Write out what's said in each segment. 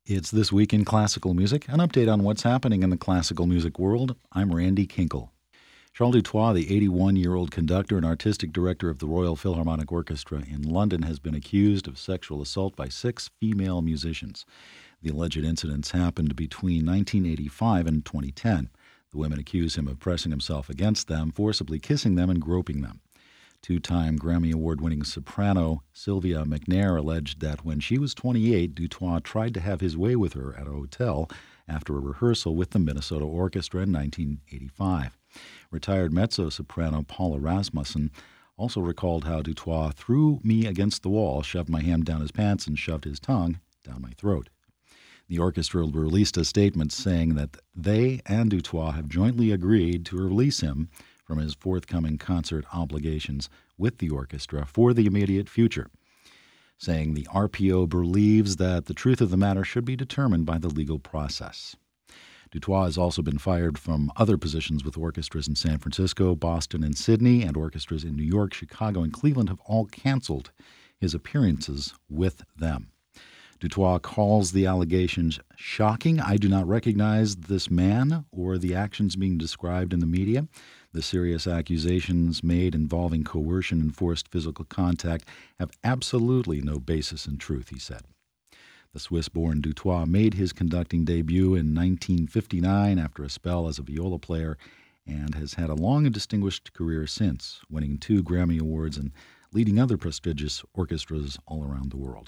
It's This Week in Classical Music, an update on what's happening in the classical music world. I'm Randy Kinkle. Charles Dutoit, the 81-year-old conductor and artistic director of the Royal Philharmonic Orchestra in London, has been accused of sexual assault by 6 female musicians. The alleged incidents happened between 1985 and 2010. The women accuse him of pressing himself against them, forcibly kissing them and groping them. Two-time Grammy Award-winning soprano Sylvia McNair alleged that when she was 28, Dutoit tried to have his way with her at a hotel after a rehearsal with the Minnesota Orchestra in 1985. Retired mezzo-soprano Paula Rasmussen also recalled how Dutoit threw me against the wall, shoved my hand down his pants, and shoved his tongue down my throat. The orchestra released a statement saying that they and Dutoit have jointly agreed to release him from his forthcoming concert obligations with the orchestra for the immediate future, saying the RPO believes that the truth of the matter should be determined by the legal process. Dutoit has also been fired from other positions with orchestras in San Francisco, Boston, and Sydney, and orchestras in New York, Chicago, and Cleveland have all canceled his appearances with them. Dutoit calls the allegations shocking. I do not recognize this man or the actions being described in the media. The serious accusations made involving coercion and forced physical contact have absolutely no basis in truth, he said. The Swiss-born Dutoit made his conducting debut in 1959 after a spell as a viola player and has had a long and distinguished career since, winning 2 Grammy Awards and leading other prestigious orchestras all around the world.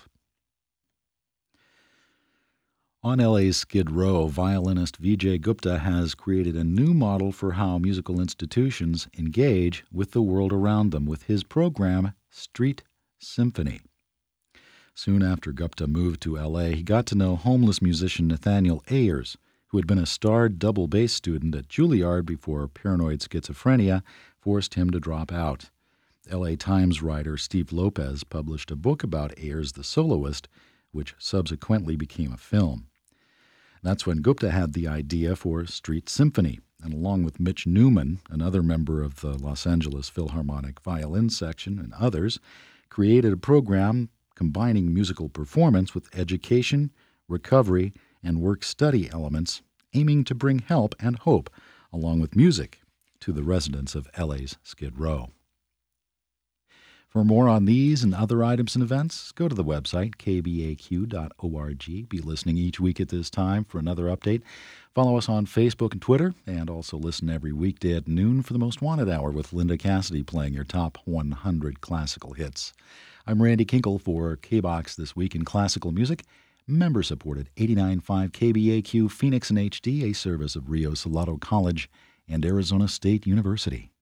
On LA's Skid Row, violinist Vijay Gupta has created a new model for how musical institutions engage with the world around them with his program, Street Symphony. Soon after Gupta moved to LA, he got to know homeless musician Nathaniel Ayers, who had been a starred double bass student at Juilliard before paranoid schizophrenia forced him to drop out. LA Times writer Steve Lopez published a book about Ayers the soloist, which subsequently became a film. That's when Gupta had the idea for Street Symphony, and along with Mitch Newman, another member of the Los Angeles Philharmonic Violin Section, and others, created a program combining musical performance with education, recovery, and work-study elements, aiming to bring help and hope, along with music, to the residents of LA's Skid Row. For more on these and other items and events, go to the website, kbaq.org. Be listening each week at this time for another update. Follow us on Facebook and Twitter, and also listen every weekday at noon for the Most Wanted Hour with Linda Cassidy playing your top 100 classical hits. I'm Randy Kinkle for KBOX This Week in Classical Music, member-supported 89.5 KBAQ Phoenix and HD, a service of Rio Salado College and Arizona State University.